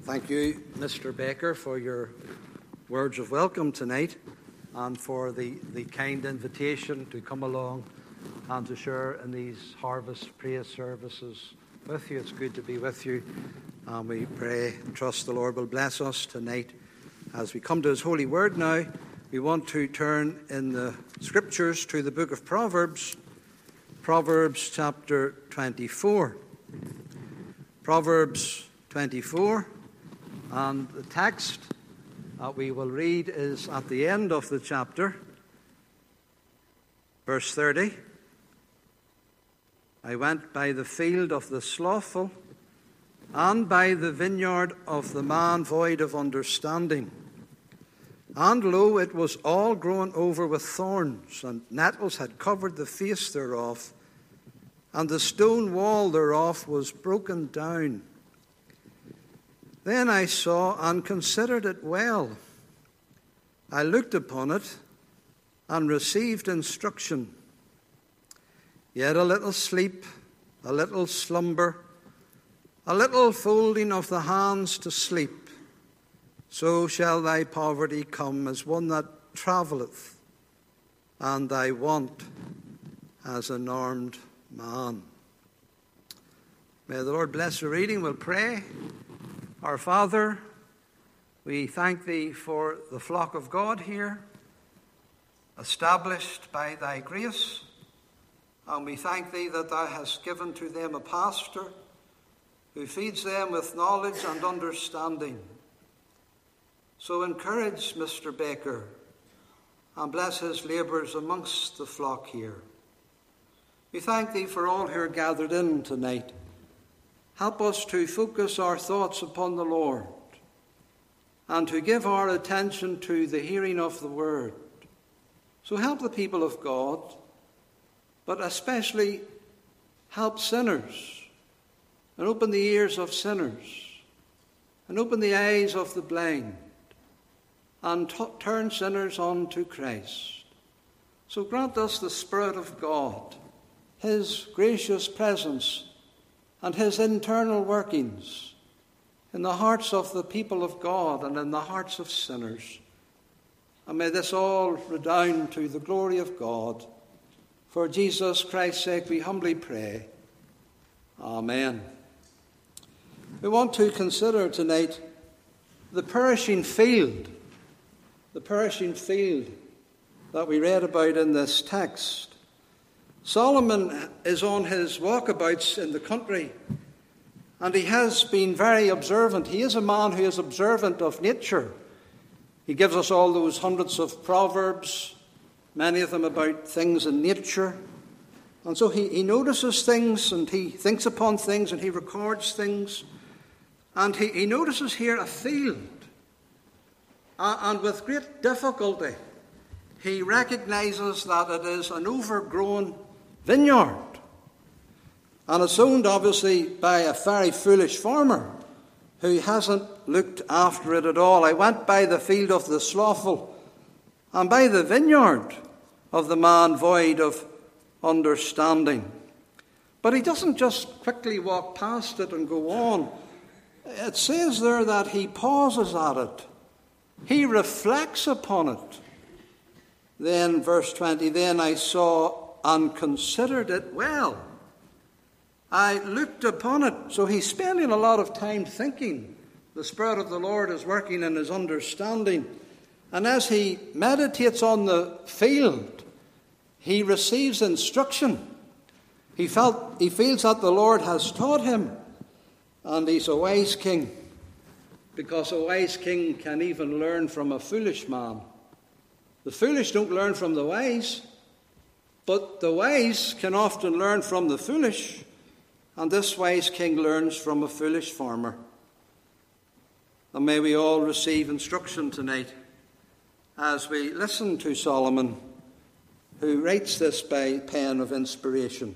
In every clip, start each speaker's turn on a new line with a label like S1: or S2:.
S1: Thank you, Mr. Baker, for your words of welcome tonight and for the kind invitation to come along and to share in these harvest praise services with you. It's good to be with you, and we pray and trust the Lord will bless us tonight. As we come to His holy word now, we want to turn in the Scriptures to the book of Proverbs, Proverbs chapter 24. Proverbs 24. And the text that we will read is at the end of the chapter, verse 30. I went by the field of the slothful, and by the vineyard of the man void of understanding. And lo, it was all grown over with thorns, and nettles had covered the face thereof, and the stone wall thereof was broken down. Then I saw and considered it well. I looked upon it and received instruction. Yet a little sleep, a little slumber, a little folding of the hands to sleep, so shall thy poverty come as one that travelleth, and thy want as an armed man. May the Lord bless the reading. We'll pray. Our Father, we thank Thee for the flock of God here, established by Thy grace, and we thank Thee that Thou hast given to them a pastor who feeds them with knowledge and understanding. So encourage Mr. Baker and bless his labours amongst the flock here. We thank Thee for all who are gathered in tonight. Help us to focus our thoughts upon the Lord and to give our attention to the hearing of the word. So help the people of God, but especially help sinners and open the ears of sinners and open the eyes of the blind and turn sinners on to Christ. So grant us the Spirit of God, His gracious presence and His internal workings in the hearts of the people of God and in the hearts of sinners. And may this all redound to the glory of God. For Jesus Christ's sake we humbly pray. Amen. We want to consider tonight the perishing field. The perishing field that we read about in this text. Solomon is on his walkabouts in the country, and he has been very observant. He is a man who is observant of nature. He gives us all those hundreds of proverbs, many of them about things in nature. And so he notices things, and he thinks upon things, and he records things. And he notices here a field. And with great difficulty, he recognizes that it is an overgrown vineyard. And it's owned, obviously, by a very foolish farmer who hasn't looked after it at all. I went by the field of the slothful and by the vineyard of the man void of understanding. But he doesn't just quickly walk past it and go on. It says there that he pauses at it. He reflects upon it. Then, verse 20, then I saw and considered it well. I looked upon it. So he's spending a lot of time thinking. The Spirit of the Lord is working in his understanding. And as he meditates on the field, he receives instruction. He feels that the Lord has taught him. And he's a wise king. Because a wise king can even learn from a foolish man. The foolish don't learn from the wise, but the wise can often learn from the foolish, and this wise king learns from a foolish farmer. And may we all receive instruction tonight as we listen to Solomon, who writes this by pen of inspiration.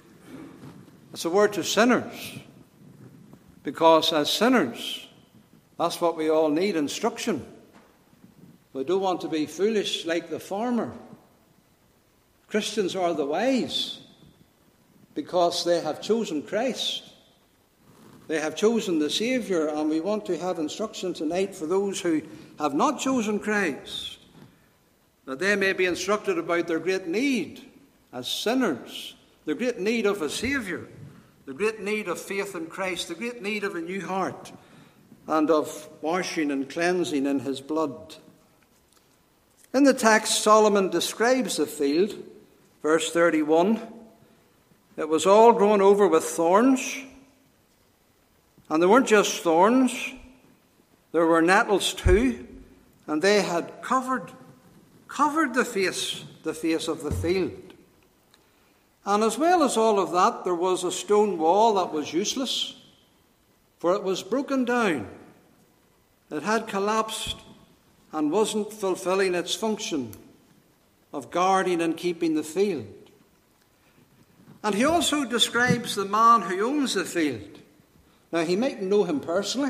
S1: It's a word to sinners, because as sinners, that's what we all need, instruction. We don't want to be foolish like the farmer. Christians are the wise because they have chosen Christ. They have chosen the Saviour, and we want to have instruction tonight for those who have not chosen Christ, that they may be instructed about their great need as sinners, the great need of a Saviour, the great need of faith in Christ, the great need of a new heart, and of washing and cleansing in his blood. In the text, Solomon describes the field, verse 31. It was all grown over with thorns. And they weren't just thorns, there were nettles too, and they had covered the face of the field. And as well as all of that, there was a stone wall that was useless, for it was broken down. It had collapsed and wasn't fulfilling its function of guarding and keeping the field. And he also describes the man who owns the field. Now, he mightn't know him personally,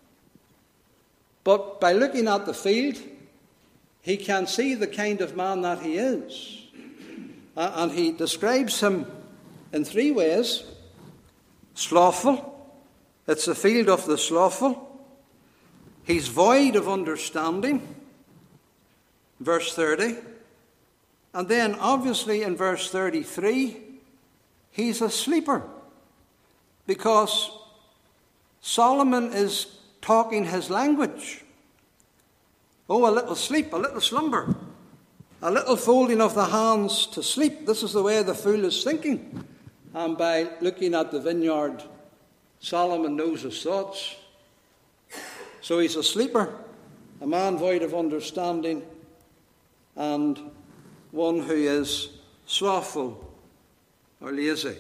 S1: but by looking at the field, he can see the kind of man that he is. And he describes him in three ways. Slothful. It's the field of the slothful. He's void of understanding, verse 30. And then, obviously, in verse 33, he's a sleeper, because Solomon is talking his language. Oh, a little sleep, a little slumber, a little folding of the hands to sleep. This is the way the fool is thinking. And by looking at the vineyard, Solomon knows his thoughts. So he's a sleeper, a man void of understanding, and one who is slothful or lazy.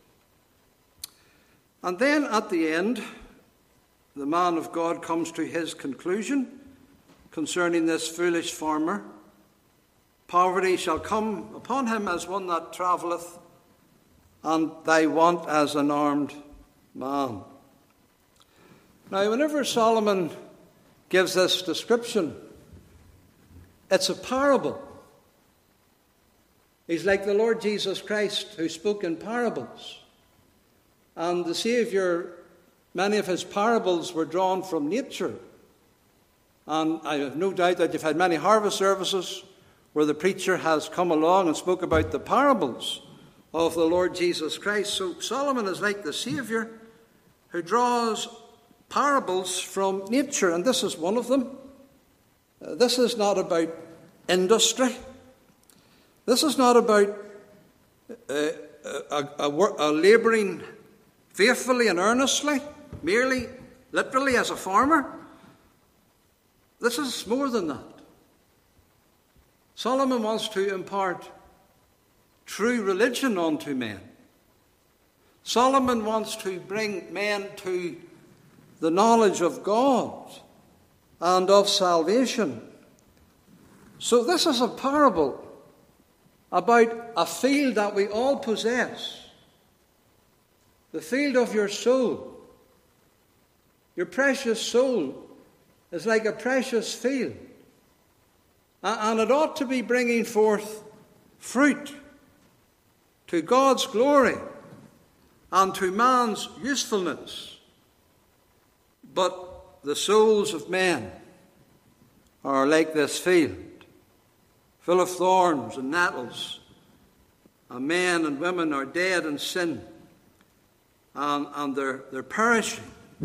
S1: And then at the end, the man of God comes to his conclusion concerning this foolish farmer. Poverty shall come upon him as one that travelleth, and thy want as an armed man. Now, whenever Solomon gives this description, it's a parable. He's like the Lord Jesus Christ, who spoke in parables. And the Saviour, many of his parables were drawn from nature. And I have no doubt that you've had many harvest services where the preacher has come along and spoke about the parables of the Lord Jesus Christ. So Solomon is like the Saviour, who draws parables from nature, and this is one of them. This is not about industry. This is not about labouring faithfully and earnestly, merely, literally as a farmer. This is more than that. Solomon wants to impart true religion unto men. Solomon wants to bring men to the knowledge of God and of salvation. So this is a parable about a field that we all possess. The field of your soul. Your precious soul is like a precious field. And it ought to be bringing forth fruit to God's glory and to man's usefulness. But the souls of men are like this field, full of thorns and nettles. And men and women are dead in sin. And they're perishing.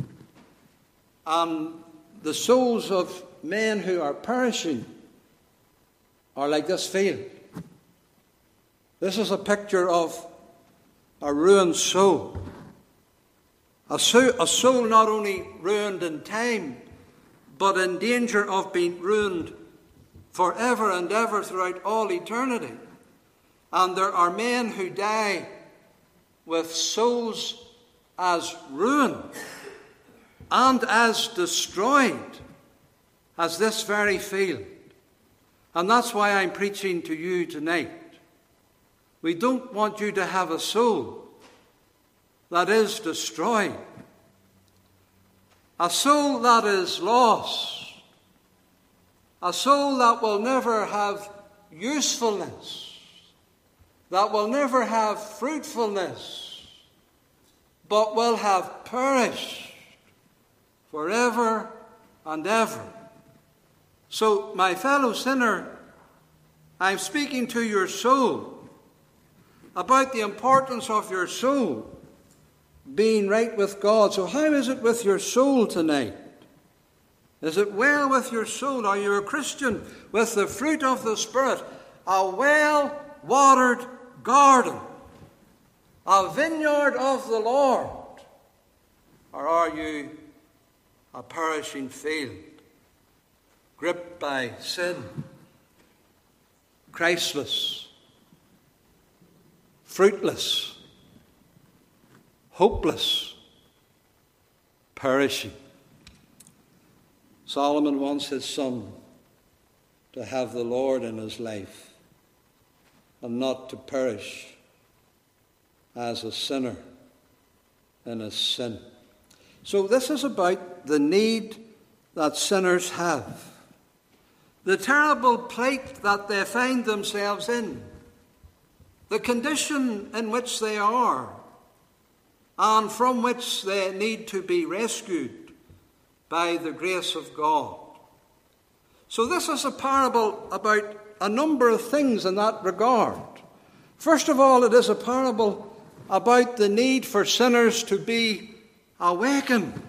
S1: And the souls of men who are perishing are like this field. This is a picture of a ruined soul. A soul not only ruined in time, but in danger of being ruined forever and ever throughout all eternity. And there are men who die with souls as ruined and as destroyed as this very field. And that's why I'm preaching to you tonight. We don't want you to have a soul that is destroyed. A soul that is lost. A soul that will never have usefulness. That will never have fruitfulness. but will have perished forever and ever. So, my fellow sinner, I'm speaking to your soul about the importance of your soul being right with God. So how is it with your soul tonight? Is it well with your soul? Are you a Christian with the fruit of the Spirit? A well-watered garden, a vineyard of the Lord? Or are you a perishing field, gripped by sin, Christless, fruitless, hopeless, perishing? Solomon wants his son to have the Lord in his life and not to perish as a sinner in his sin. So this is about the need that sinners have, the terrible plight that they find themselves in, the condition in which they are, and from which they need to be rescued by the grace of God. So this is a parable about a number of things in that regard. First of all, it is a parable about the need for sinners to be awakened.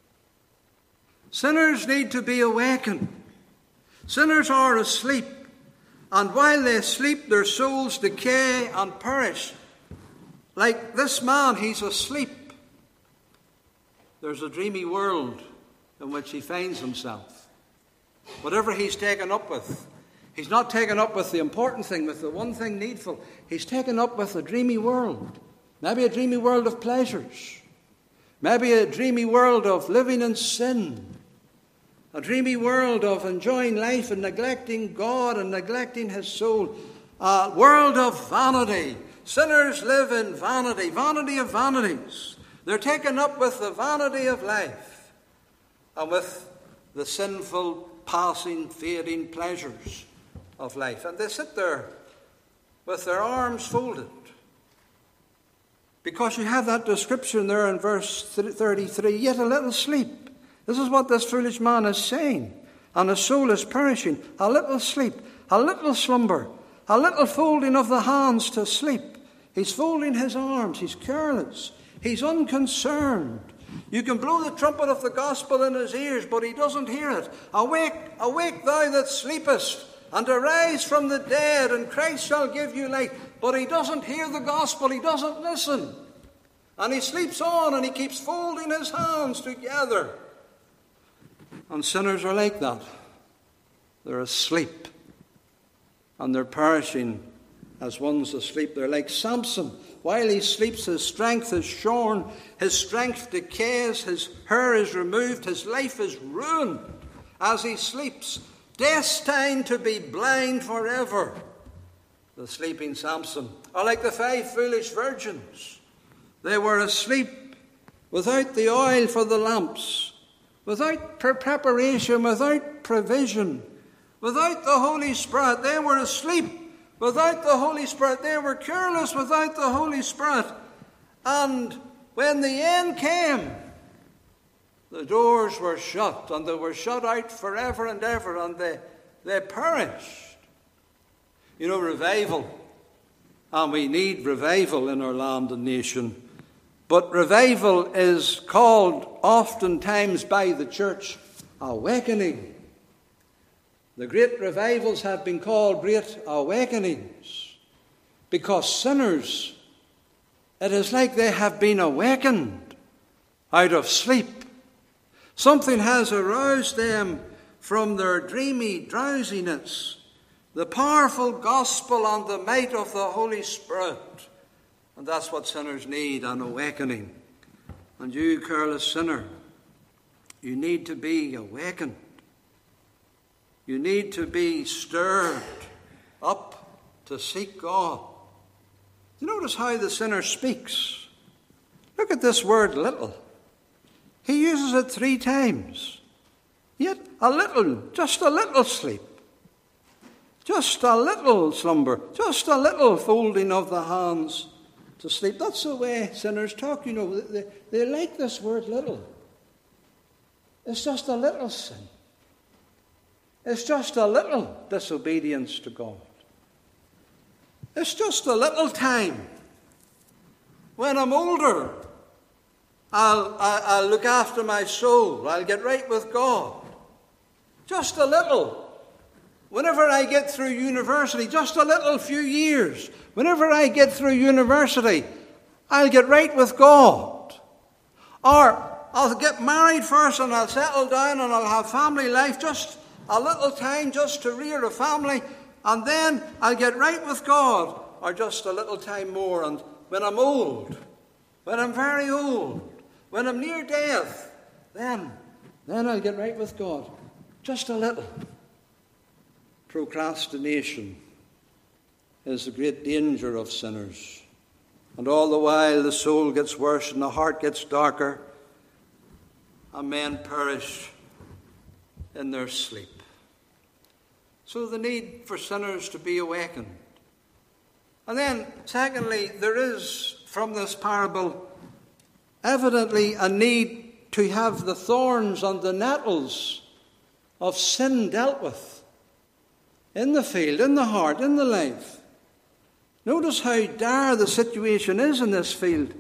S1: Sinners need to be awakened. Sinners are asleep, and while they sleep, their souls decay and perish. Like this man, he's asleep. There's a dreamy world in which he finds himself. Whatever he's taken up with, he's not taken up with the important thing, with the one thing needful. He's taken up with a dreamy world. Maybe a dreamy world of pleasures. Maybe a dreamy world of living in sin. A dreamy world of enjoying life and neglecting God and neglecting his soul. A world of vanity. Sinners live in vanity, vanity of vanities. They're taken up with the vanity of life and with the sinful, passing, fading pleasures of life. And they sit there with their arms folded. Because you have that description there in verse 33, yet a little sleep. This is what this foolish man is saying. And his soul is perishing. A little sleep, a little slumber, a little folding of the hands to sleep. He's folding his arms. He's careless. He's unconcerned. You can blow the trumpet of the gospel in his ears, but he doesn't hear it. Awake, awake thou that sleepest, and arise from the dead, and Christ shall give you light. But he doesn't hear the gospel. He doesn't listen. And he sleeps on, and he keeps folding his hands together. And sinners are like that. They're asleep, and they're perishing as one's asleep. They're like Samson. While he sleeps, his strength is shorn, his strength decays, his hair is removed, his life is ruined as he sleeps, destined to be blind forever. The sleeping Samson are like the 5 foolish virgins. They were asleep without the oil for the lamps, without preparation, without provision, without the Holy Spirit. They were asleep without the Holy Spirit. They were careless without the Holy Spirit. And when the end came, the doors were shut, and they were shut out forever and ever, and they perished. You know, revival, and we need revival in our land and nation, but revival is called oftentimes by the church awakening. The great revivals have been called great awakenings because sinners, it is like they have been awakened out of sleep. Something has aroused them from their dreamy drowsiness, the powerful gospel and the might of the Holy Spirit. And that's what sinners need, an awakening. And you, careless sinner, you need to be awakened. You need to be stirred up to seek God. You notice how the sinner speaks. Look at this word little. He uses it 3 times. Yet a little, just a little sleep. Just a little slumber. Just a little folding of the hands to sleep. That's the way sinners talk, you know. They like this word little. It's just a little sin. It's just a little disobedience to God. It's just a little time. When I'm older, I'll look after my soul. I'll get right with God. Just a little. Whenever I get through university, just a little few years. Whenever I get through university, I'll get right with God. Or I'll get married first and I'll settle down and I'll have family life. Just a little time just to rear a family. And then I'll get right with God. Or just a little time more. And when I'm old, when I'm very old, when I'm near death, then I'll get right with God. Just a little. Procrastination is the great danger of sinners. And all the while the soul gets worse and the heart gets darker, and men perish in their sleep. So the need for sinners to be awakened. And then, secondly, there is, from this parable, evidently a need to have the thorns and the nettles of sin dealt with. In the field, in the heart, in the life. Notice how dire the situation is in this field.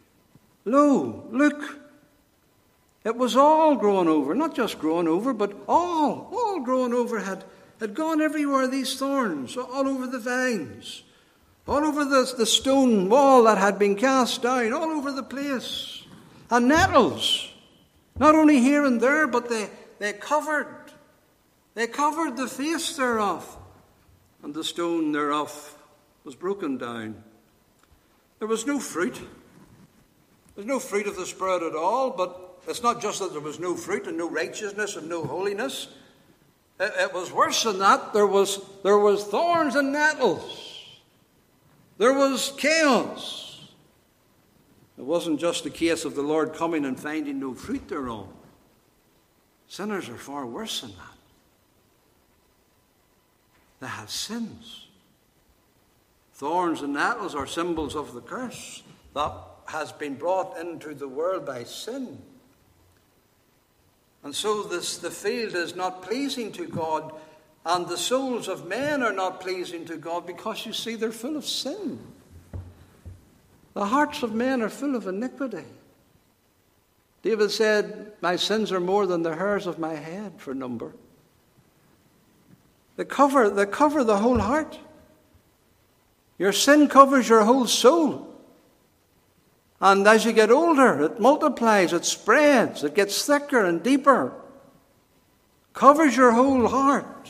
S1: Lo, look, it was all grown over, not just grown over, but all grown over, had gone everywhere, these thorns, all over the vines, all over the stone wall that had been cast down, all over the place. And nettles, not only here and there, but they covered the face thereof, and the stone thereof was broken down. There was no fruit. There's no fruit of the Spirit at all, but it's not just that there was no fruit and no righteousness and no holiness. It was worse than that. There was thorns and nettles. There was chaos. It wasn't just a case of the Lord coming and finding no fruit thereon. Sinners are far worse than that. They have sins. Thorns and nettles are symbols of the curse that has been brought into the world by sin. And so the field is not pleasing to God, and the souls of men are not pleasing to God, because you see they're full of sin. The hearts of men are full of iniquity. David said, "My sins are more than the hairs of my head for number." They cover the whole heart. Your sin covers your whole soul. And as you get older, it multiplies, it spreads, it gets thicker and deeper. Covers your whole heart.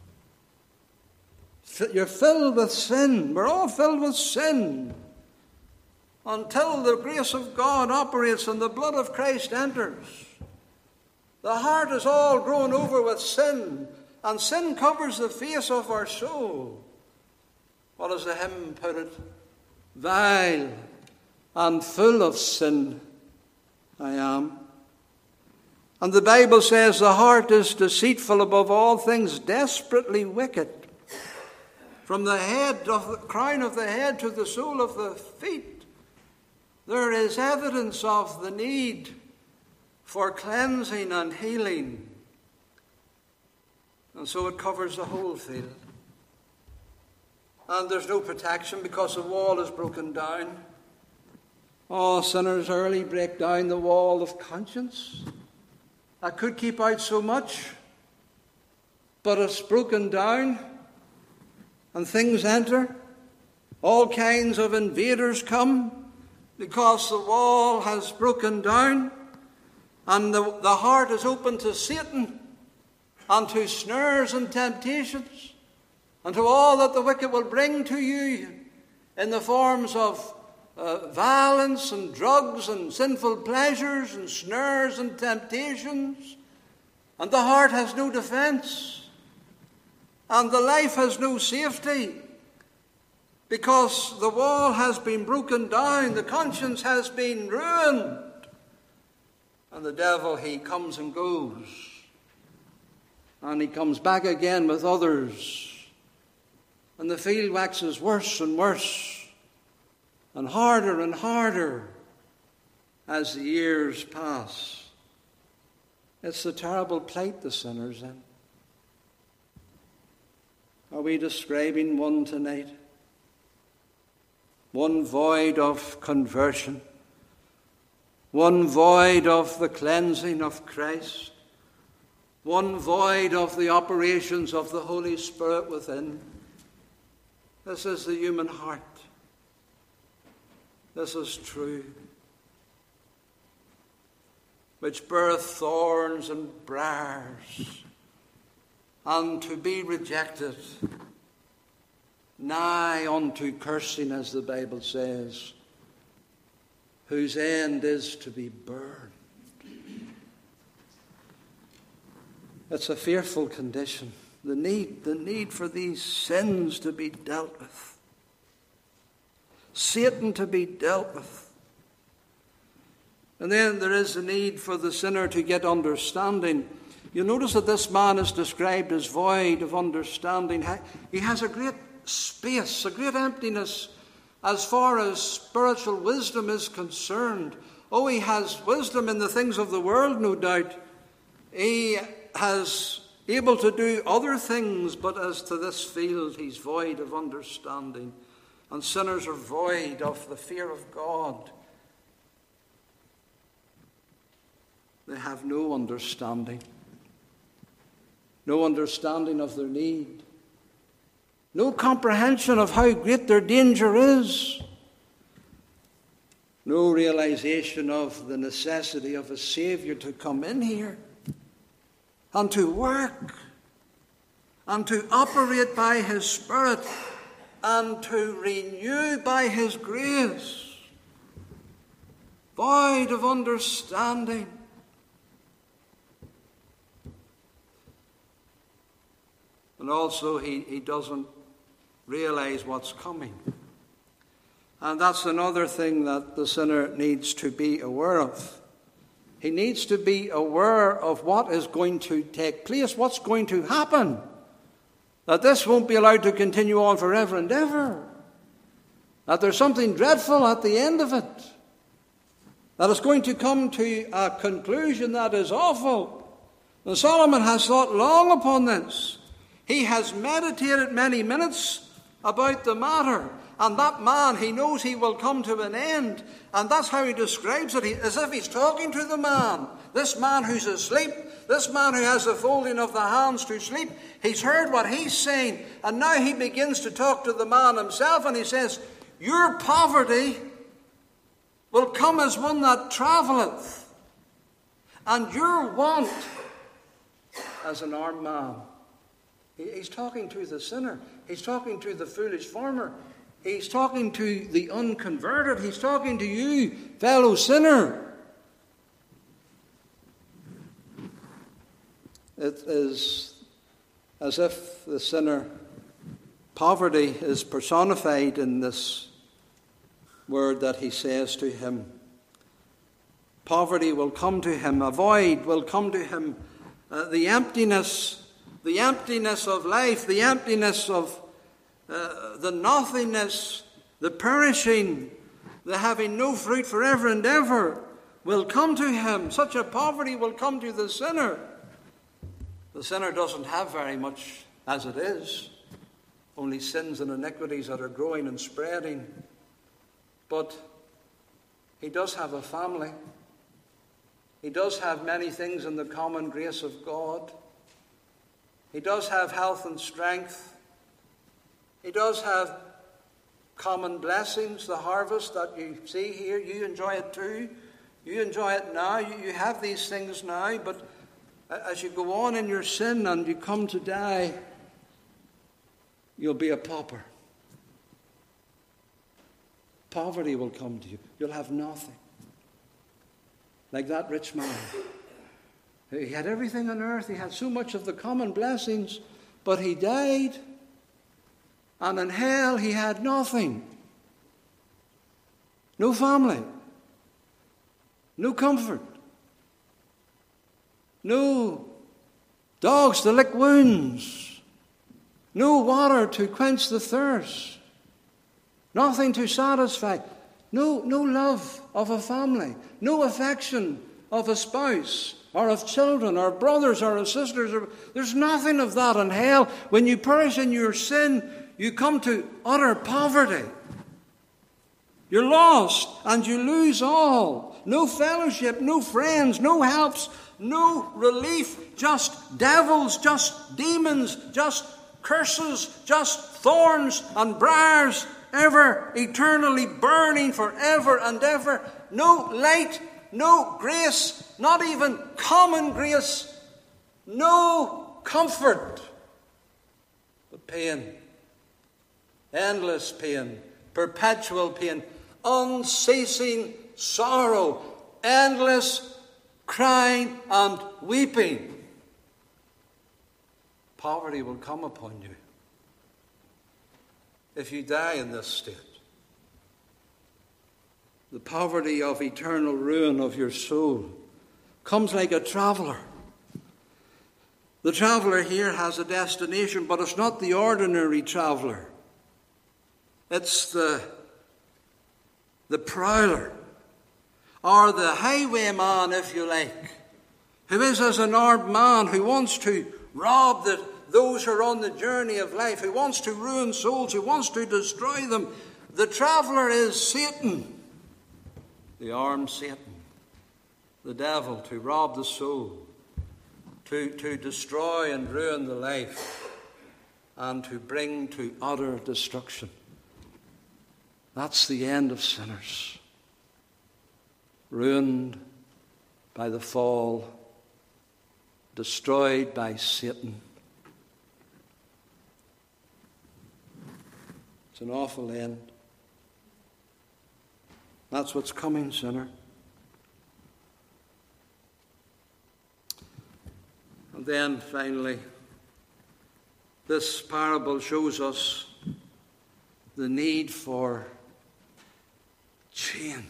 S1: You're filled with sin. We're all filled with sin. Until the grace of God operates and the blood of Christ enters. The heart is all grown over with sin. And sin covers the face of our soul. What does the hymn put it? Vile and full of sin I am. And the Bible says the heart is deceitful above all things, desperately wicked. From the crown of the head to the sole of the feet, there is evidence of the need for cleansing and healing. And so it covers the whole field. And there's no protection because the wall is broken down. Oh, sinners early break down the wall of conscience. I could keep out so much, but it's broken down, and things enter. All kinds of invaders come because the wall has broken down, and the heart is open to Satan, and to snares and temptations, and to all that the wicked will bring to you in the forms of violence and drugs and sinful pleasures and snares and temptations. And the heart has no defense, and the life has no safety, because the wall has been broken down, the conscience has been ruined, and the devil, he comes and goes. And he comes back again with others. And the field waxes worse and worse. and harder as the years pass. It's the terrible plight the sinner's in. Are we describing one tonight? One void of conversion, one void of the cleansing of Christ, one void of the operations of the Holy Spirit within. This is the human heart. This is true, which beareth thorns and briars, and to be rejected, nigh unto cursing, as the Bible says, whose end is to be burned. It's a fearful condition. The need for these sins to be dealt with. Satan to be dealt with. And then there is a need for the sinner to get understanding. You notice that this man is described as void of understanding. He has a great space, a great emptiness as far as spiritual wisdom is concerned. Oh, he has wisdom in the things of the world, no doubt. He has able to do other things, but as to this field, he's void of understanding. And sinners are void of the fear of God. They have no understanding. No understanding of their need. No comprehension of how great their danger is. No realization of the necessity of a Savior to come in here and to work and to operate by His Spirit and to renew by His grace. Void of understanding. And also he doesn't realize what's coming. And that's another thing that the sinner needs to be aware of. He needs to be aware of what is going to take place, what's going to happen. That this won't be allowed to continue on forever and ever. That there's something dreadful at the end of it. That it's going to come to a conclusion that is awful. And Solomon has thought long upon this. He has meditated many minutes about the matter. And that man, he knows he will come to an end. And that's how he describes it, as if he's talking to the man. This man who's asleep, this man who has the folding of the hands to sleep. He's heard what he's saying. And now he begins to talk to the man himself. And he says, your poverty will come as one that travelleth, and your want as an armed man. He's talking to the sinner. He's talking to the foolish farmer. He's talking to the unconverted. He's talking to you, fellow sinner. It is as if the sinner, poverty is personified in this word that he says to him. Poverty will come to him. A void will come to him. The emptiness of life, the emptiness of the nothingness, the perishing, the having no fruit forever and ever will come to him. Such a poverty will come to the sinner. The sinner doesn't have very much as it is. Only sins and iniquities that are growing and spreading. But he does have a family. He does have many things in the common grace of God. He does have health and strength. He does have common blessings, the harvest that you see here. You enjoy it too. You enjoy it now. You have these things now. But as you go on in your sin and you come to die, you'll be a pauper. Poverty will come to you. You'll have nothing. Like that rich man. He had everything on earth. He had so much of the common blessings. But he died. And in hell he had nothing. No family. No comfort. No dogs to lick wounds. No water to quench the thirst. Nothing to satisfy. No love of a family, no affection of a spouse, or of children, or brothers, or of sisters. There's nothing of that in hell. When you perish in your sin, you come to utter poverty. You're lost, and you lose all. No fellowship, no friends, no helps, no relief, just devils, just demons, just curses, just thorns and briars, ever eternally burning forever and ever. No light, no grace, not even common grace, no comfort, but pain, endless pain, perpetual pain, unceasing sorrow, endless crying and weeping. Poverty will come upon you if you die in this state. The poverty of eternal ruin of your soul comes like a traveller. The traveller here has a destination, but it's not the ordinary traveller. It's the prowler, or the highwayman, if you like, who is as an armed man who wants to rob those who are on the journey of life, who wants to ruin souls, who wants to destroy them. The traveller is Satan, the armed Satan, the devil, to rob the soul, to destroy and ruin the life, and to bring to utter destruction. That's the end of sinners, ruined by the fall, destroyed by Satan. It's an awful end. That's what's coming, sinner. And then, finally, this parable shows us the need for change.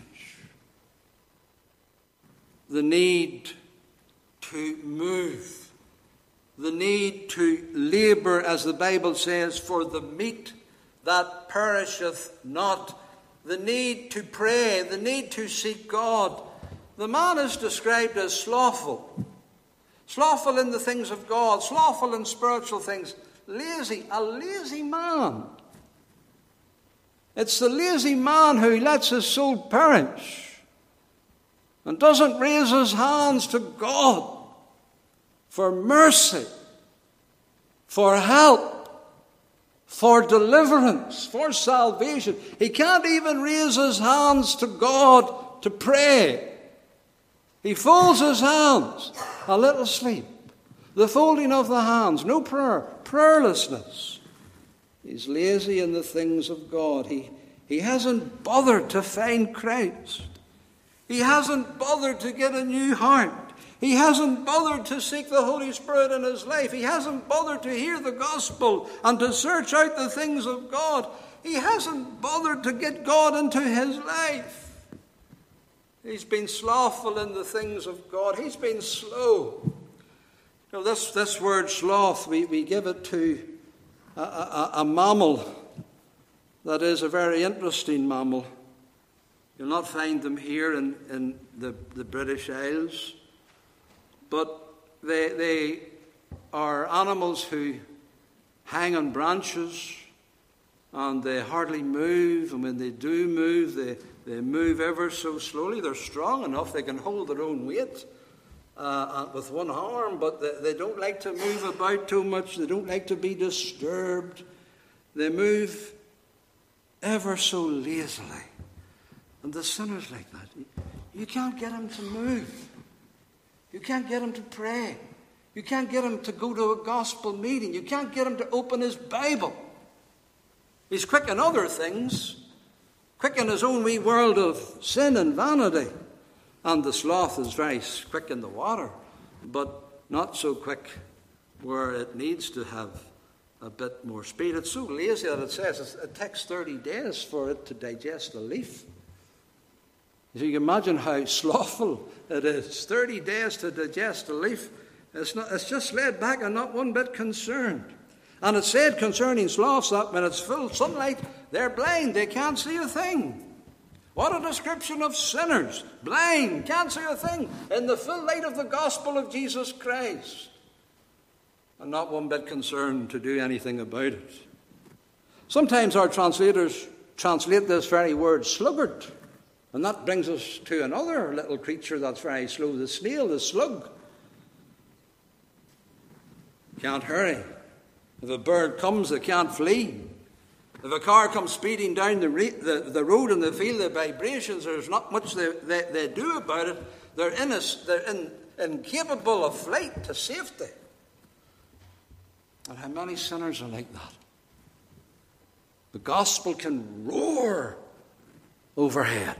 S1: The need to move. The need to labour, as the Bible says, for the meat that perisheth not. The need to pray. The need to seek God. The man is described as slothful. Slothful in the things of God. Slothful in spiritual things. Lazy. A lazy man. It's the lazy man who lets his soul perish and doesn't raise his hands to God for mercy, for help, for deliverance, for salvation. He can't even raise his hands to God to pray. He folds his hands, a little sleep. The folding of the hands, no prayer, prayerlessness. He's lazy in the things of God. He hasn't bothered to find Christ. He hasn't bothered to get a new heart. He hasn't bothered to seek the Holy Spirit in his life. He hasn't bothered to hear the gospel and to search out the things of God. He hasn't bothered to get God into his life. He's been slothful in the things of God. He's been slow. You know, this word sloth, we give it to a mammal that is a very interesting mammal. You'll not find them here in the British Isles, but they are animals who hang on branches and they hardly move, and when they do move, they move ever so slowly. They're strong enough, they can hold their own weight with one arm, but they don't like to move about too much. They don't like to be disturbed. They move ever so lazily. And the sinner's like that. You can't get him to move. You can't get him to pray. You can't get him to go to a gospel meeting. You can't get him to open his Bible. He's quick in other things, quick in his own wee world of sin and vanity. And the sloth is very quick in the water, but not so quick where it needs to have a bit more speed. It's so lazy that it says it takes 30 days for it to digest a leaf. You can imagine how slothful it is. 30 days to digest a leaf. It's just laid back and not one bit concerned. And it said concerning sloths that when it's full sunlight, they're blind. They can't see a thing. What a description of sinners, blind, can't see a thing, in the full light of the gospel of Jesus Christ, and not one bit concerned to do anything about it. Sometimes our translators translate this very word sluggard, and that brings us to another little creature that's very slow, the snail, the slug. Can't hurry. If a bird comes, they can't flee. If a car comes speeding down the road and they feel the vibrations, there's not much they do about it. They're incapable of flight to safety. And how many sinners are like that? The gospel can roar overhead,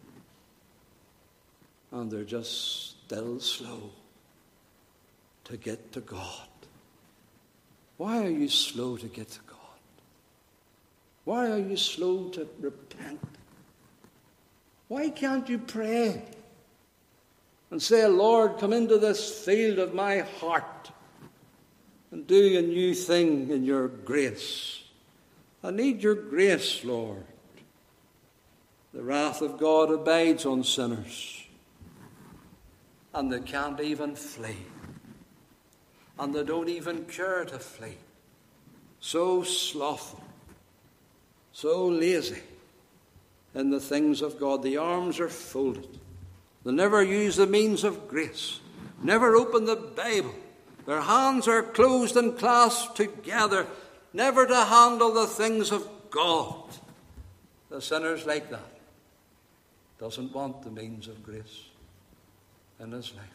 S1: and they're just still slow to get to God. Why are you slow to get to God? Why are you slow to repent? Why can't you pray and say, Lord, come into this field of my heart and do a new thing in your grace? I need your grace, Lord. The wrath of God abides on sinners, and they can't even flee. And they don't even care to flee. So slothful, so lazy in the things of God. The arms are folded. They never use the means of grace, never open the Bible. Their hands are closed and clasped together, never to handle the things of God. The sinner's like that. Doesn't want the means of grace in his life.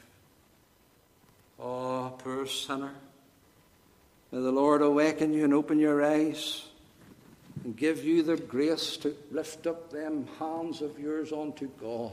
S1: Oh, poor sinner. May the Lord awaken you and open your eyes and give you the grace to lift up them hands of yours unto God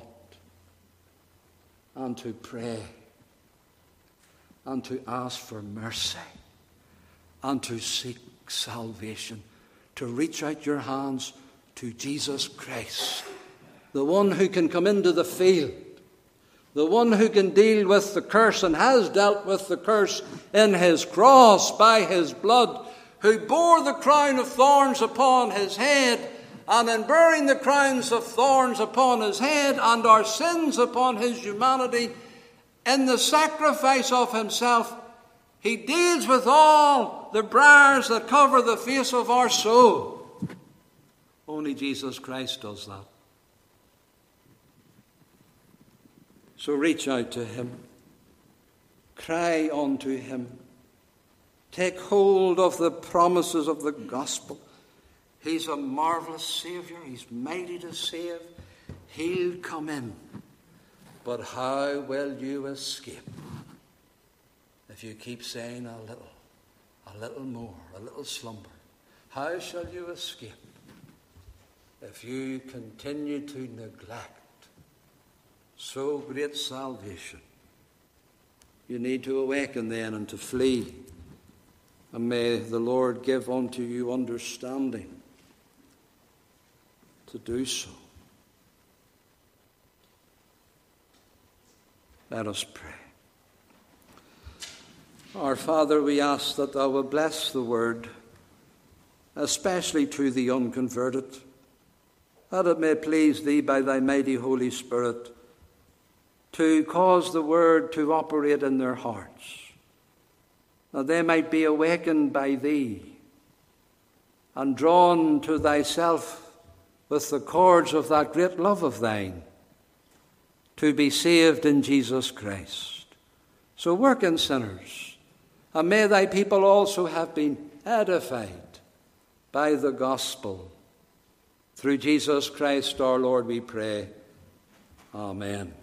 S1: and to pray and to ask for mercy and to seek salvation, to reach out your hands to Jesus Christ, the one who can come into the field, the one who can deal with the curse and has dealt with the curse in his cross by his blood, who bore the crown of thorns upon his head, and in bearing the crowns of thorns upon his head and our sins upon his humanity, in the sacrifice of himself, he deals with all the briars that cover the face of our soul. Only Jesus Christ does that. So reach out to him. Cry unto him. Take hold of the promises of the gospel. He's a marvelous Saviour. He's mighty to save. He'll come in. But how will you escape if you keep saying a little more, a little slumber? How shall you escape if you continue to neglect so great salvation? You need to awaken then and to flee. And may the Lord give unto you understanding to do so. Let us pray. Our Father, we ask that thou wilt bless the word, especially to the unconverted, that it may please thee by thy mighty Holy Spirit to cause the word to operate in their hearts, that they might be awakened by thee and drawn to thyself with the cords of that great love of thine, to be saved in Jesus Christ. So work in sinners, and may thy people also have been edified by the gospel. Through Jesus Christ our Lord we pray. Amen.